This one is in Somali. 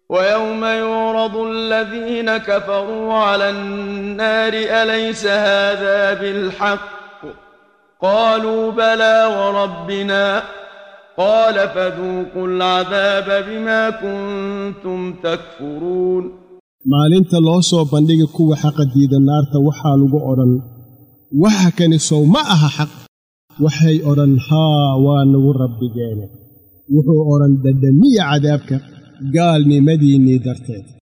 ويوم يعرض الذين كفروا على النار أليس هذا بالحق قالوا بلى وربنا قال فذوقوا العذاب بما كنتم تكفرون maalinta loo soo bandhigi kuwa xaq diidan naarta waxa lagu oran waxa kani soo ma aha xaq waxay oran haa waa nagu rabbigeena wuxuu oran dadamiya cadaabka gaalnimadiinii darteed